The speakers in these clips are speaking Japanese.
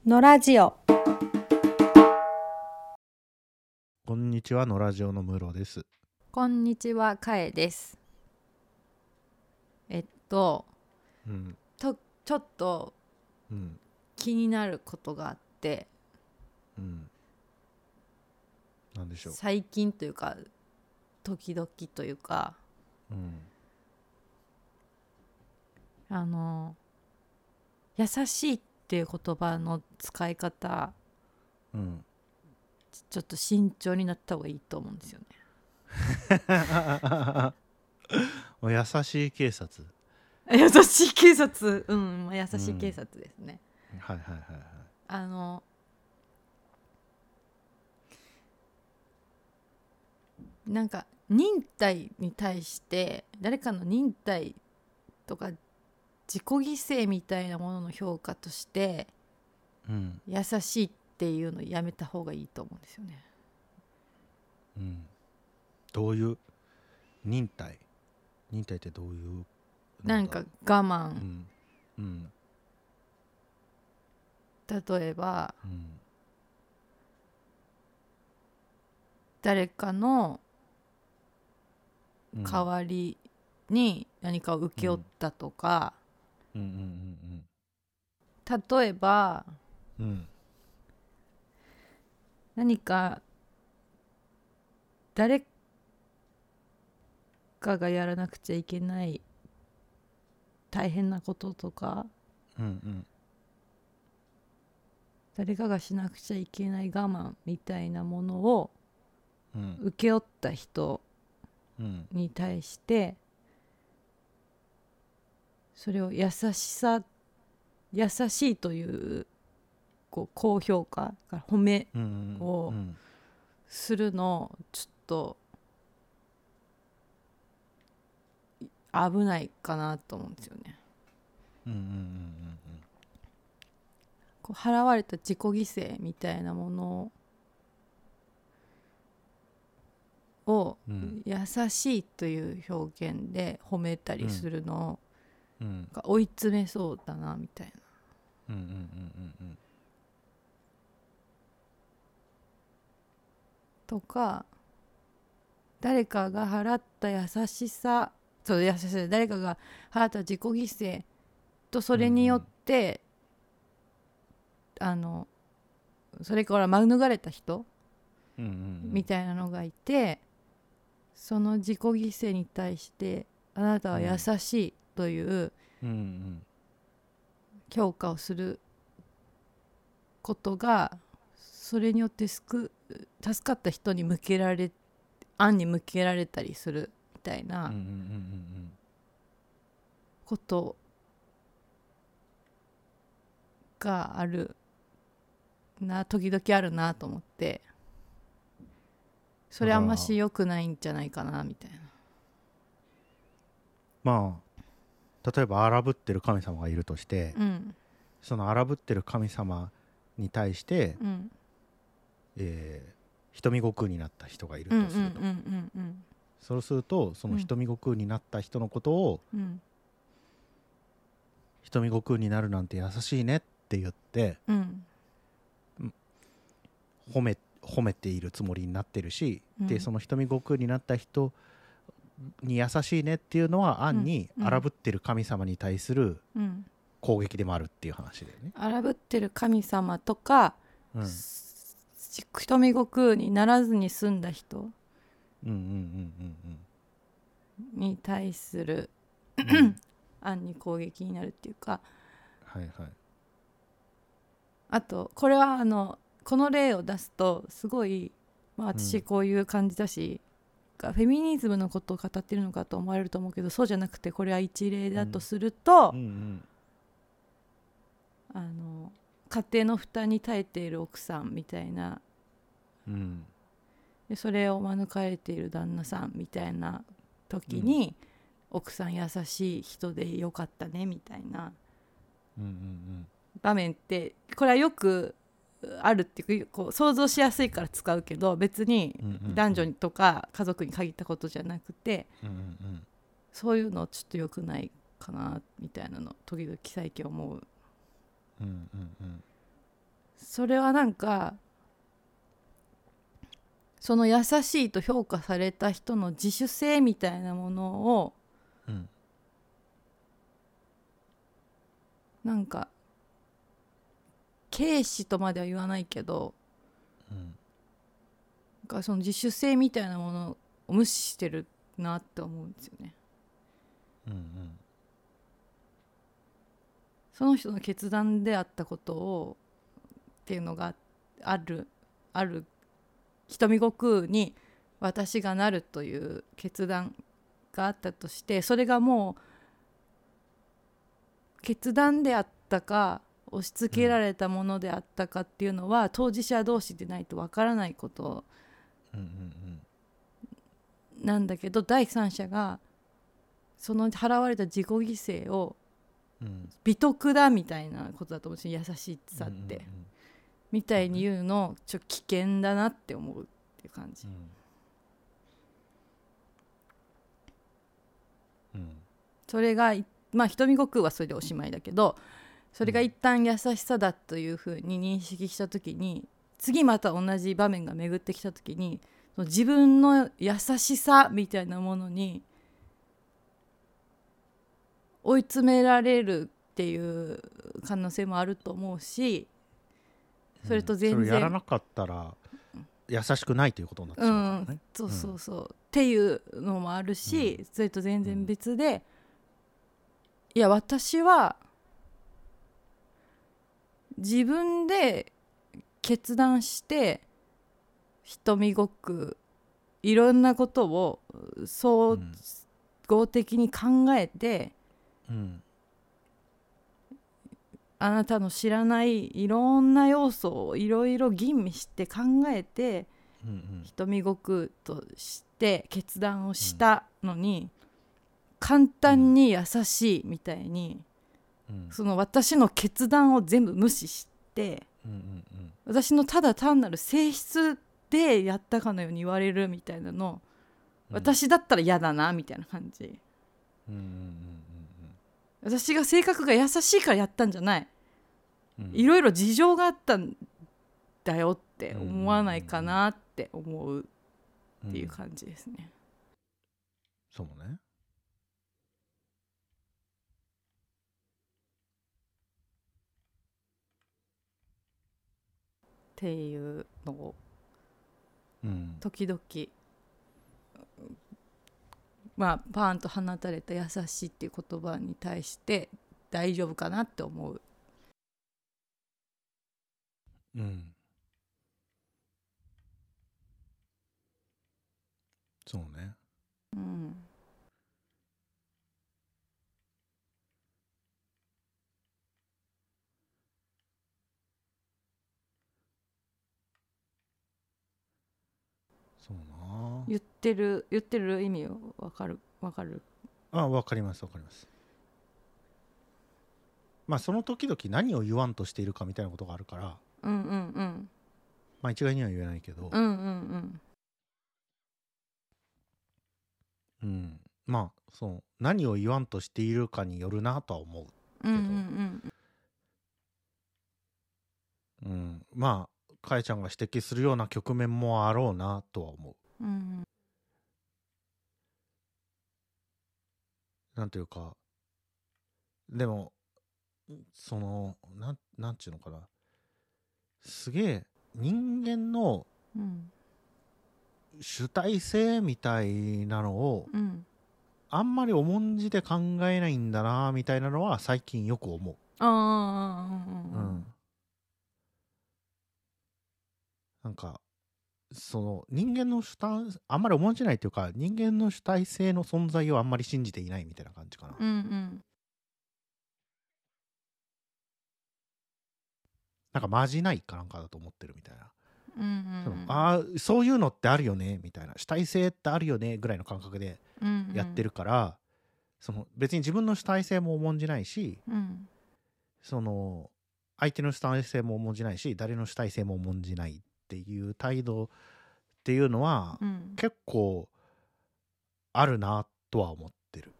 のラジオ。 こんにちは、のラジオの室です。 こんにちは、かえです。 うん、 ちょっとうん、 気になることがあって、 うん。なんでしょう。 最近というか時々というか、 うん、 優しいっていう言葉の使い方、 うん。 ちょっと慎重になった方がいいと思うんですよね。 お優しい警察。 優しい警察、優しい警察ですね。 はいはいはいはい。 あのなんか忍耐に対して、誰かの忍耐とか自己犠牲みたいなものの評価としてうん、 優しいっていうのやめた方がいいと思うんですよね。 うん。どういう忍耐ってどういうなんかのだろ我慢、 う。うん、うん、 例えばうん、 誰かのうん、 代わりに何かを請け負ったとか、 うん、うん、 例えばうん、うん、 何か誰かがやらなくちゃいけない大変なこととか、 うん、うん、 誰かがしなくちゃいけない我慢みたいなものをうん、 請け負った人うん、 に対してそれを優しいという高評価褒めうん、うをん、 するのちょっと危ないかなと思うんですよね。 うん、うん、 払われた自己犠牲みたいなものをうん、 優しいという表現で褒めたりするのうん、 が追い詰めそうだなみたいな。 うん、うん、うん、 とか、誰かが払った優しさ、そう優しさ、誰かが払った自己犠牲とそれによってそれから免れた人みたいなのがいて、その自己犠牲に対してあなたは優しいという評価をすることが、それによって助かった人に暗に向けられたりするみたいなことがある時々あるなと思って、それあんまし良くないんじゃないかなみたいな。 まあ例えば荒ぶってる神様がいるとして、その荒ぶってる神様に対して、瞳悟空になった人がいるとすると、そうするとその瞳悟空になった人のことを、瞳悟空になるなんて優しいねって言って、褒めているつもりになってるし、でその瞳悟空になった人に優しいねっていうのは暗に荒ぶってる神様に対する攻撃でもあるっていう話だよね。 荒ぶってる神様とか、瞳悟空にならずに済んだ人に対する暗に攻撃になるっていうか、 はいはい。 あとこれはこの例を出すとすごい、私こういう感じだし、フェミニズムのことを語ってるのかと思われると思うけど、そうじゃなくて、これは一例だとすると、家庭の負担に耐えている奥さんみたいな、でそれを免れている旦那さんみたいな時に、奥さん優しい人でよかったねみたいな場面って、これはよくあるっていうか、想像しやすいから使うけど、別に男女とか家族に限ったことじゃなくて、そういうのちょっと良くないかなみたいなの時々最近思う。 それはなんかその優しいと評価された人の自主性みたいなものを、 うん、 なんか軽視とまでは言わないけど、 うん、 なんかその自主性みたいなものを無視してるなって思うんですよね。 うん、 その人の決断であったことをっていうのがある瞳悟空に私がなるという決断があったとして、それがもう決断であったか押し付けられたものであったかっていうのは、当事者同士でないとわからないことなんだけど、第三者がその払われた自己犠牲を美徳だみたいなことだと思うんですよ、優しさって、みたいに言うのちょっと危険だなって思うっていう感じ、それがまあ瞳悟空はそれでおしまいだけど、それが一旦優しさだというふうに認識した時に、次また同じ場面が巡ってきた時に、その自分の優しさみたいなものに追い詰められるっていう可能性もあると思うし、それと全然、 それやらなかったら優しくないということになってしまうからね、 そうそうそう、っていうのもあるし、それと全然別で、いや私は自分で決断して瞳ごくいろんなことを総合的に考えて、あなたの知らないいろんな要素をいろいろ吟味して考えて、瞳ごくとして決断をしたのに、簡単に優しいみたいに、その私の決断を全部無視して、私のただ単なる性質でやったかのように言われるみたいなの、私だったら嫌だなみたいな感じ、私が性格が優しいからやったんじゃない、いろいろ事情があったんだよって思わないかなって思うっていう感じですね、 そうね。 っていうのを時々、まあパーンと放たれた優しいっていう言葉に対して大丈夫かなって思う。 そうね。そうな。 言ってる意味を分かるあ、分かります分かります。まあその時々何を言わんとしているかみたいなことがあるから、まあ一概には言えないけど、まあそう何を言わんとしているかによるなとは思うけど、まあかえちゃんが指摘するような局面もあろうなとは思う。なんていうか、でもそのなんていうのかな、すげえ人間の主体性みたいなのを、あんまり重んじて考えないんだなみたいなのは最近よく思う。なんかその人間の主体あんまり重んじないというか、人間の主体性の存在をあんまり信じていないみたいな感じかな。なんかまじないかなんかだと思ってるみたいな、そういうのってあるよねみたいな、主体性ってあるよねぐらいの感覚でやってるから、その別に自分の主体性も重んじないし、その相手の主体性も重んじないし、誰の主体性も重んじないっていう態度っていうのは、結構あるなとは思ってる。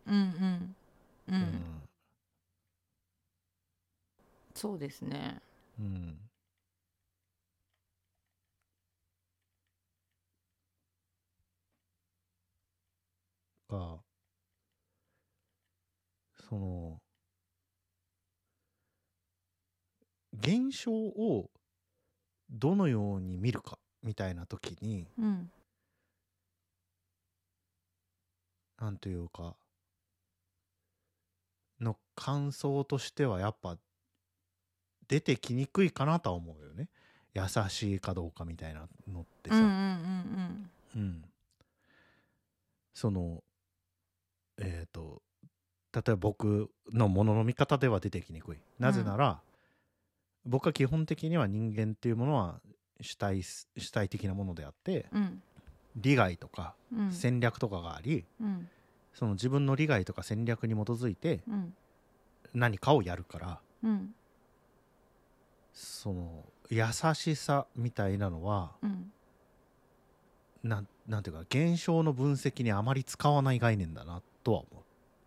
そうですね。 かその現象をどのように見るかみたいな時に、 うん、 なんというかの感想としてはやっぱ出てきにくいかなとは思うよね。優しいかどうかみたいなのってさ、 うんうんうんうん、その例えば僕のものの見方では出てきにくい。なぜなら、僕は基本的には人間っていうものは主体的なものであって、 うん利害とかうん戦略とかがあり、 うんその自分の利害とか戦略に基づいてうん何かをやるから、 うんその優しさみたいなのは、 うんなんていうか現象の分析にあまり使わない概念だなとは思う。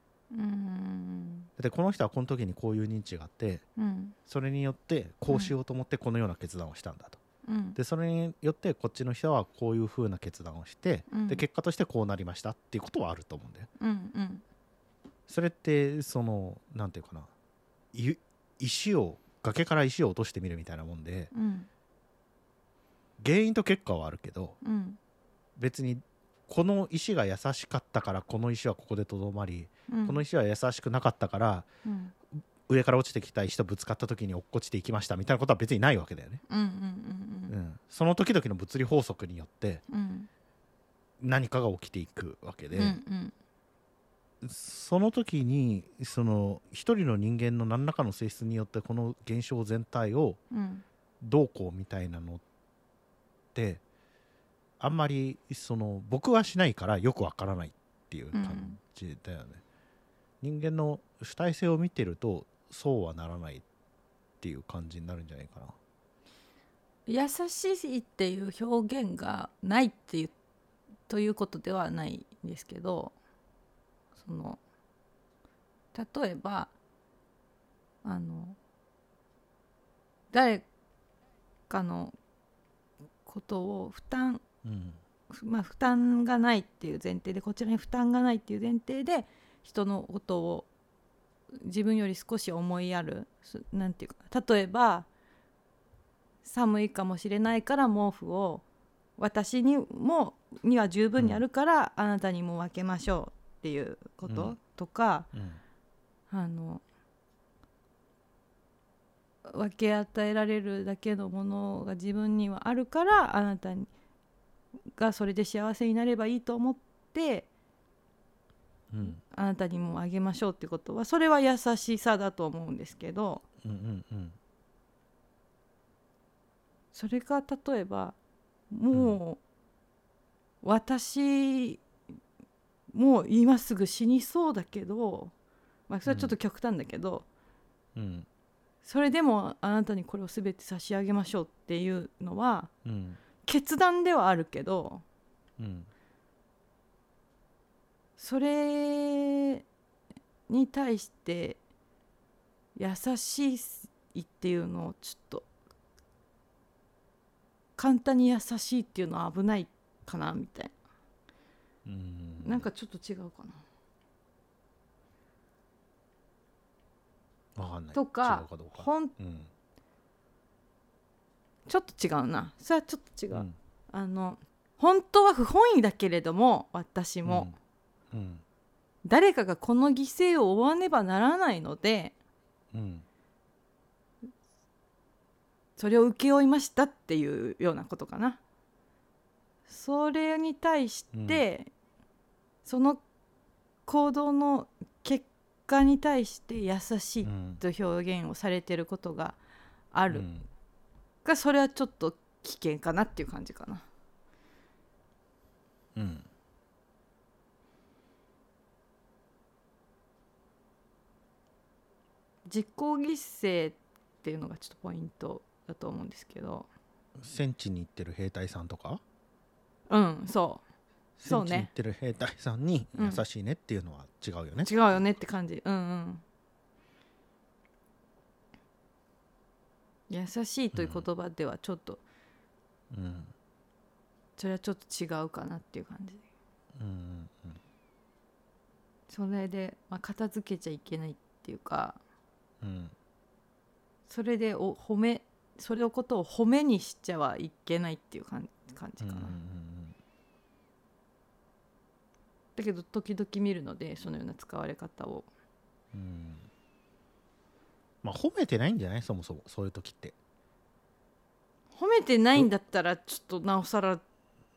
でこの人はこの時にこういう認知があって、それによってこうしようと思ってこのような決断をしたんだと。でそれによってこっちの人はこういう風な決断をして、で結果としてこうなりましたっていうことはあると思うんだよ。それってそのなんていうかな、崖から石を落としてみるみたいなもんで、原因と結果はあるけど、別にこの石が優しかったからこの石はここでとどまり、この石は優しくなかったから、上から落ちてきた石とぶつかった時に落っこちていきましたみたいなことは別にないわけだよね。その時々の物理法則によって何かが起きていくわけで、その時にその一人の人間の何らかの性質によってこの現象全体をどうこうみたいなのってあんまりその僕はしないからよくわからないっていう感じだよね。人間の主体性を見てるとそうはならないっていう感じになるんじゃないかな。 優しいっていう表現がないっていうということではないんですけど、その例えば誰かのことを負担がないっていう前提で、こちらに負担がないっていう前提で人のことを自分より少し思いやる、なんていうか、例えば寒いかもしれないから毛布を私には十分にあるから、あなたにも分けましょうっていうこととか、分け与えられるだけのものが自分にはあるから、あなたがそれで幸せになればいいと思って、あなたにもあげましょうってことは、それは優しさだと思うんですけど、それが例えばもう、私もう今すぐ死にそうだけど、それはちょっと極端だけど、それでもあなたにこれを全て差し上げましょうっていうのは、決断ではあるけど、それに対して優しいっていうのをちょっと簡単に優しいっていうのは危ないかなみたいな、なんかちょっと違うかな。 わかんない。 とか、 違うかどうか。 ちょっと違うな。それはちょっと違う。本当は不本意だけれども、私も、誰かがこの犠牲を負わねばならないので、それを請け負いましたっていうようなことかな。それに対して、その行動の結果に対して優しいと表現をされていることがあるが、それはちょっと危険かなっていう感じかな。実行犠牲っていうのがちょっとポイントだと思うんですけど、 戦地に行ってる兵隊さんとか、 そう戦地に行ってる兵隊さんに優しいねっていうのは違うよね。 違うよねって感じ。優しいという言葉ではちょっと、それはちょっと違うかなっていう感じ。 それで、片付けちゃいけないっていうか、それでそれのことを褒めにしちゃはいけないっていう感じかな、だけど時々見るのでそのような使われ方を、 褒めてないんじゃない、そもそもそういう時って。 褒めてないんだったらちょっとなおさらち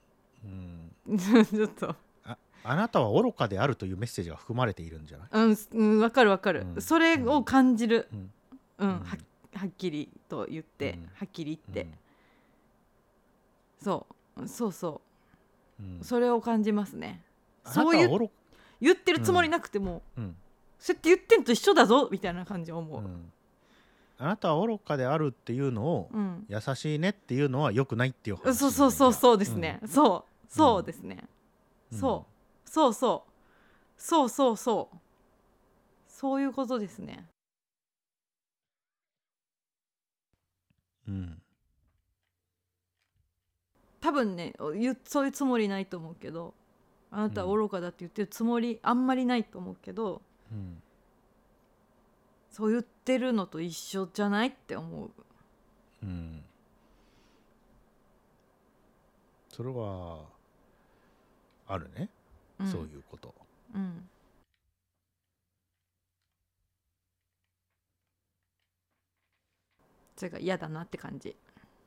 ょっとあなたは愚かであるというメッセージが含まれているんじゃない。 わかるわかる、それを感じる、はっきりと言って、はっきり言って、そう、それを感じますね。そういう言ってるつもりなくても、そうやって言ってんと一緒だぞみたいな感じを思う、 あなたは愚かであるっていうのを、優しいねっていうのは良くないっていう話。 そうですね、そうですね、そういうことですね。多分ね、そういうつもりないと思うけど、あなたは愚かだって言ってるつもりあんまりないと思うけど、そう言ってるのと一緒じゃないって思う。 それはあるね、そういうこと。 それが嫌だなって感じ。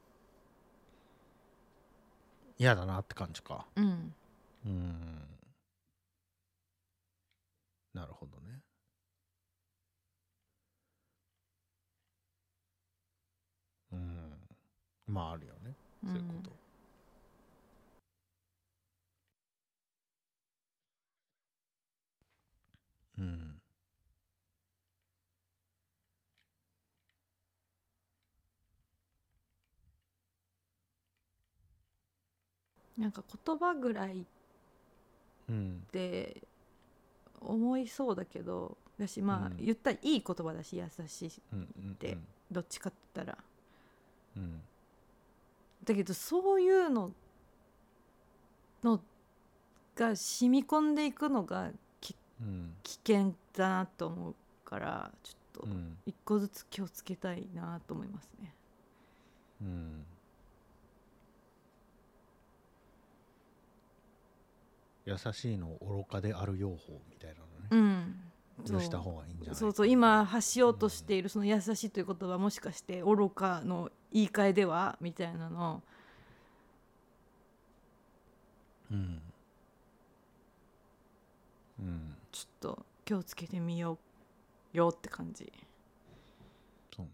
嫌だなって感じか。なるほどね。あるよね、そういうこと。 なんか言葉ぐらいって思いそうだけど、私言ったらいい言葉だし、優しいってどっちかって言ったら、だけどそういうのが染み込んでいくのが危険だなと思うから、ちょっと一個ずつ気をつけたいなと思いますね。 優しいの愚かである用法みたいなのね、そうした方がいいんじゃない。 そう今発しようとしているその優しいという言葉、もしかして愚かの言い換えではみたいなの、ちょっと気をつけてみようよって感じ。 そうね。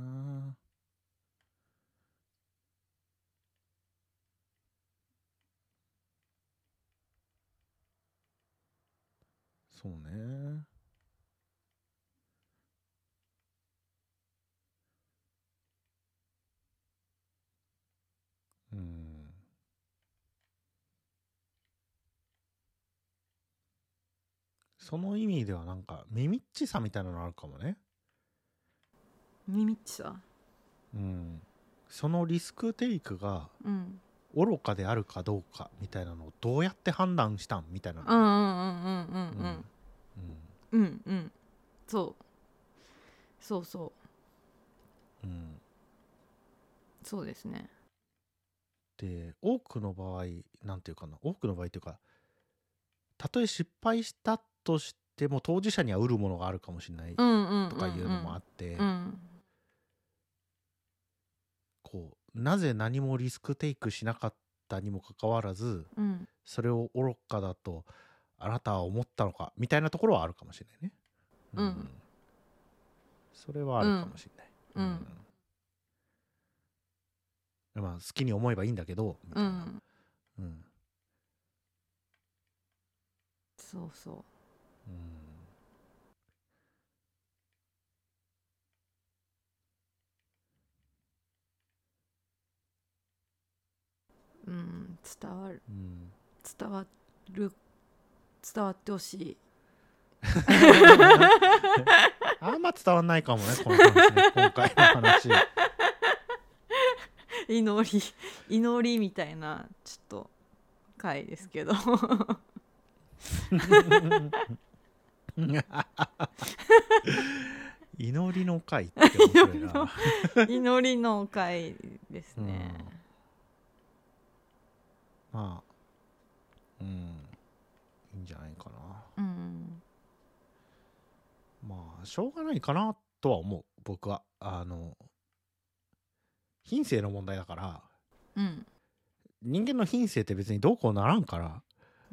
そうね。その意味ではなんか耳っちさみたいなのあるかもね。 耳っちさ、 そのリスクテイクが愚かであるかどうかみたいなのをどうやって判断したんみたいな。 そうですね。 で、多くの場合なんていうかな、多くの場合というか、たとえ失敗したとしても当事者には得るものがあるかもしれないとかいうのもあって、こうなぜ何もリスクテイクしなかったにもかかわらず、それを愚かだとあなたは思ったのかみたいなところはあるかもしれないね。それはあるかもしれない。好きに思えばいいんだけどみたいな。 そうそう。伝わってほしい。 あんま伝わんないかもね、この話ね、今回の話。 祈りみたいなちょっと回ですけど祈りの会って面白いな。 祈りの会ですね、 まあいいんじゃないかな。まあしょうがないかなとは思う。僕は品性の問題だから、人間の品性って別にどうこうならんから、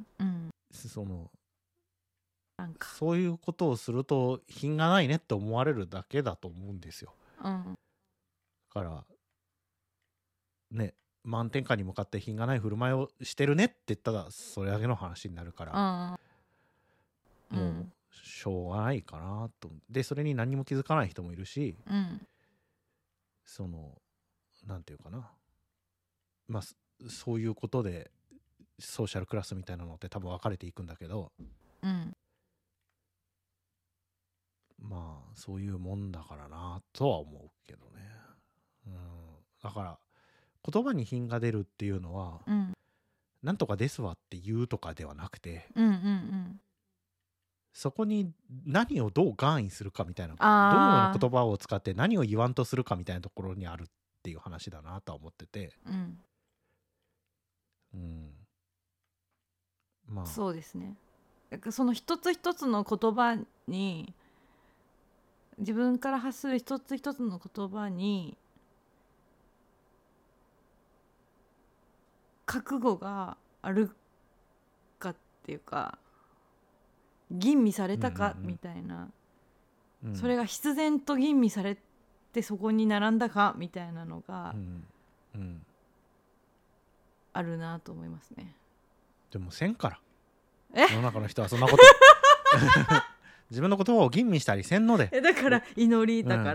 なんかそういうことをすると品がないねって思われるだけだと思うんですよ。だからね、満点下に向かって品がない振る舞いをしてるねって言ったらそれだけの話になるから、もうしょうがないかなと。でそれに何も気づかない人もいるし、なんていうかな、まあそういうことでソーシャルクラスみたいなのって多分分かれていくんだけど、まあそういうもんだからなとは思うけどね。だから言葉に品が出るっていうのは、なんとかですわって言うとかではなくて、そこに何をどう含意するかみたいな、どのような言葉を使って何を言わんとするかみたいなところにあるっていう話だなとは思ってて、まあそうですね。その一つ一つの言葉に、自分から発する一つ一つの言葉に覚悟があるかっていうか、吟味されたかみたいな、それが必然と吟味されてそこに並んだかみたいなのがあるなと思いますね。 でもせんから、世の中の人はそんなこと自分の言葉を吟味したりせんので。 だから祈りだから、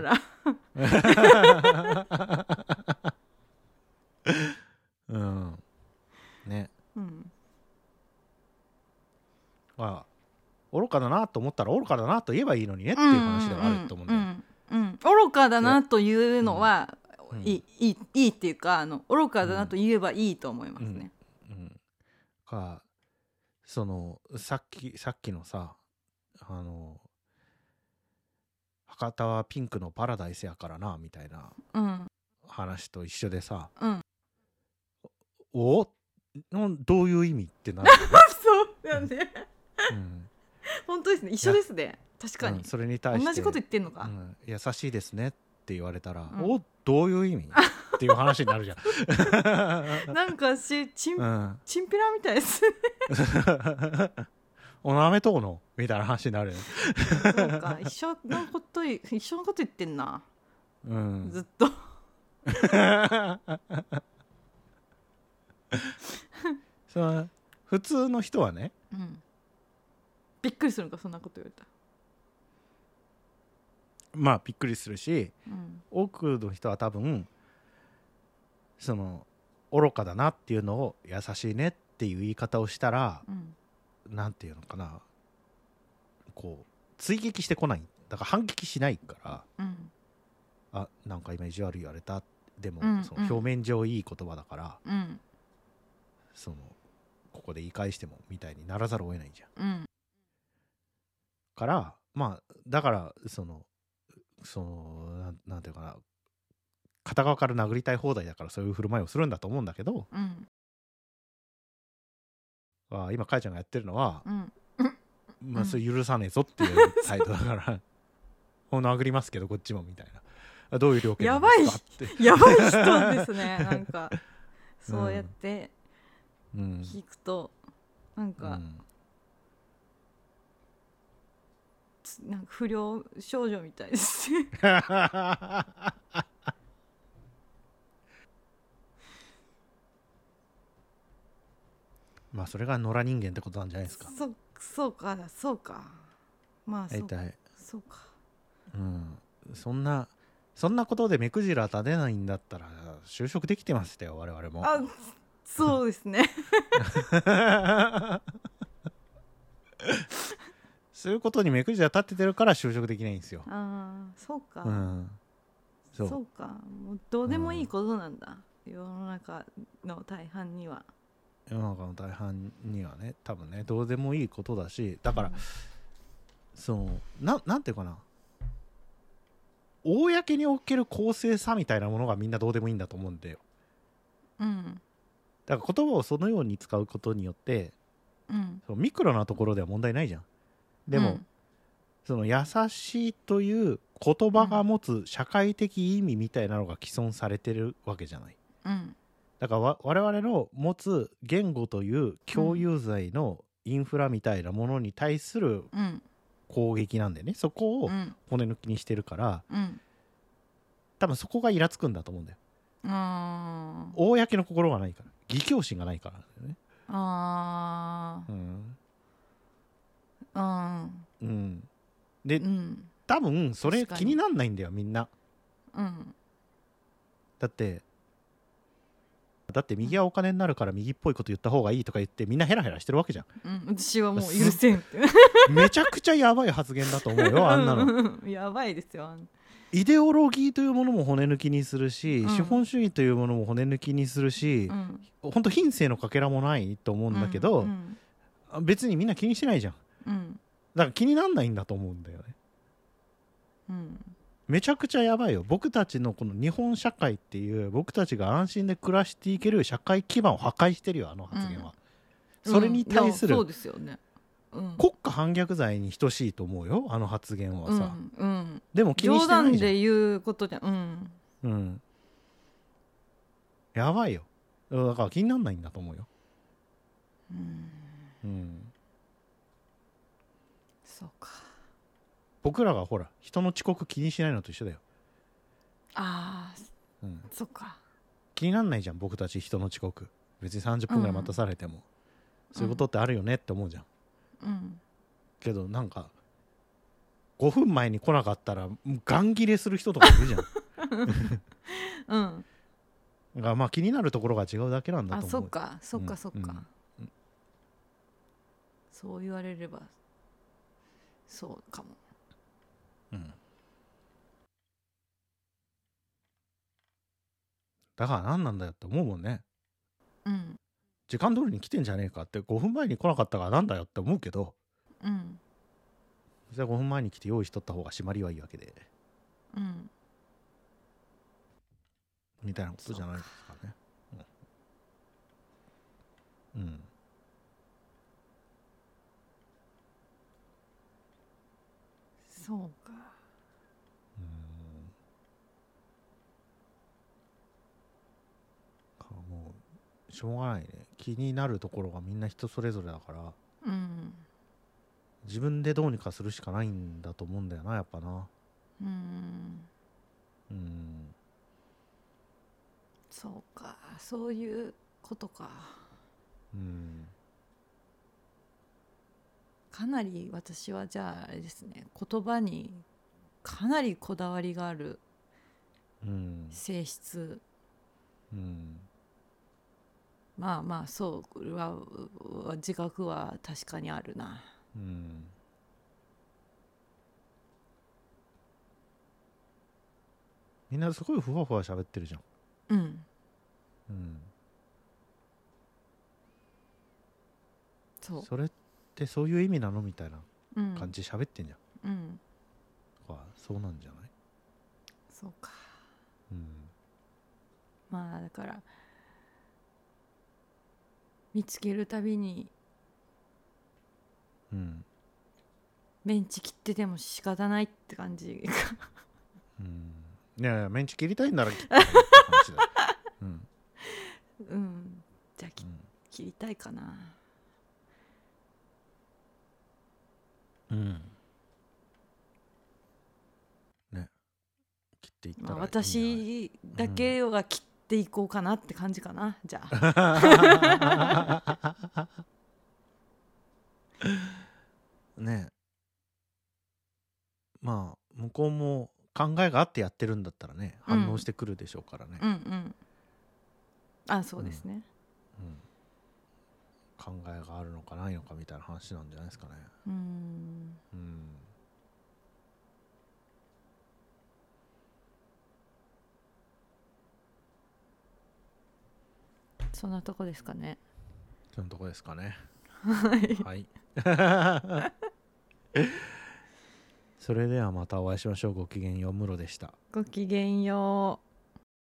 ね、愚かだなと思ったら愚かだなと言えばいいのにねっていう話ではあると思うんだよ。 愚かだなというのは、いいっていうか、愚かだなと言えばいいと思いますね。 さっきのさ、博多はピンクのパラダイスやからなみたいな話と一緒でさ、どういう意味ってなるよね。 そうだね、本当ですね、一緒ですね。確かに、 それに対して同じこと言ってんのか、 優しいですねって言われたら、どういう意味っていう話になるじゃん。 なんかチンピラみたいですね。 おなめとうのみたいな話になるよね。 そうか、一緒のこと言ってんな、ずっと。 普通の人はね、 びっくりするのか、そんなこと言われたら。 まあびっくりするし、多くの人は多分愚かだなっていうのを優しいねっていう言い方をしたら、なんていうのかな、こう追撃してこない、だから反撃しないから、なんか今意地悪言われた、でも、その表面上いい言葉だから、ここで言い返してもみたいにならざるを得ないじゃん。から、まあだからなんていうかな、片側から殴りたい放題だからそういう振る舞いをするんだと思うんだけど、今かやちゃんがやってるのは、まあそれ許さねえぞっていう態度だから殴りますけどこっちもみたいな、どういう料金なんですかって。 やばい人ですね。なんかそうやって聞くと、なんか不良少女みたいですね。 まあそれが野良人間ってことなんじゃないですか。 そうかまあそうか、 そんなことで目くじら立てないんだったら就職できてましたよ我々も。 そうですね。 そういうことに目くじら立ててるから就職できないんですよ。 そうか、そうか、もうどうでもいいことなんだ、世の中の大半には。 世の中の大半にはね、多分ね、どうでもいいことだし、だから、 そのなんていうかな、公における公正さみたいなものがみんなどうでもいいんだと思うんだよ。だから言葉をそのように使うことによって、そのミクロなところでは問題ないじゃん。でも、その優しいという言葉が持つ社会的意味みたいなのが既存されてるわけじゃない。だから我々の持つ言語という共有財のインフラみたいなものに対する攻撃なんでね、そこを骨抜きにしてるから、多分そこがイラつくんだと思うんだよ。公の心がないから、義教心がないからだよね。で、多分それ気になんないんだよみんな。だって右はお金になるから右っぽいこと言った方がいいとか言ってみんなヘラヘラしてるわけじゃん。 私はもう許せんってめちゃくちゃやばい発言だと思うよあんなの。 やばいですよ。 イデオロギーというものも骨抜きにするし、資本主義というものも骨抜きにするし、ほんと品性のかけらもないと思うんだけど、別にみんな気にしてないじゃん。だから気になんないんだと思うんだよね。めちゃくちゃやばいよ。僕たちのこの日本社会っていう僕たちが安心で暮らしていける社会基盤を破壊してるよあの発言は。それに対するそうですよね。 国家反逆罪に等しいと思うよあの発言はさ。でも気にしてないじゃん。 冗談で言うことじゃやばいよ。だから気にならないんだと思うよ。 そうか。 僕らがほら人の遅刻気にしないのと一緒だよ。 そっか。 気になんないじゃん僕たち人の遅刻。別に30分ぐらい待たされても、そういうことってあるよねって思うじゃん。けどなんか5分前に来なかったらガン切れする人とかいるじゃん。がまあ気になるところが違うだけなんだと思う。 そっか。そう言われればそうかも。 だから何なんだよって思うもんね。時間通りに来てんじゃねえかって、5分前に来なかったからなんだよって思うけど、じゃあ5分前に来て用意しとった方が締まりはいいわけで、みたいなことじゃないですかね。 そうか。 もうしょうがないね。気になるところがみんな人それぞれだから、自分でどうにかするしかないんだと思うんだよなやっぱな。 そうか、そういうことか。かなり私はじゃああれですね、言葉にかなりこだわりがある性質、まあまあそうは自覚は確かにあるな。 みんなすごいふわふわ喋ってるじゃん。それってそういう意味なのみたいな感じで喋ってんじゃん。そうなんじゃない？ そうか。まあだから見つけるたびに、メンチ切ってても仕方ないって感じ。 いやメンチ切りたいんなら切ってって話だよ。 じゃあ切りたいかな。 ね、切っていったらいいんじゃない？ 私だけは切っていこうかなって感じかな、じゃあ。 ね、まあ向こうも考えがあってやってるんだったらね、反応してくるでしょうからね。 そうですね。 考えがあるのかないのかみたいな話なんじゃないですかね。 そんなとこですかね。 そんなとこですかね。 はい。 はい。 それではまたお会いしましょう。ごきげんよう。ムロでした。 ごきげんよう。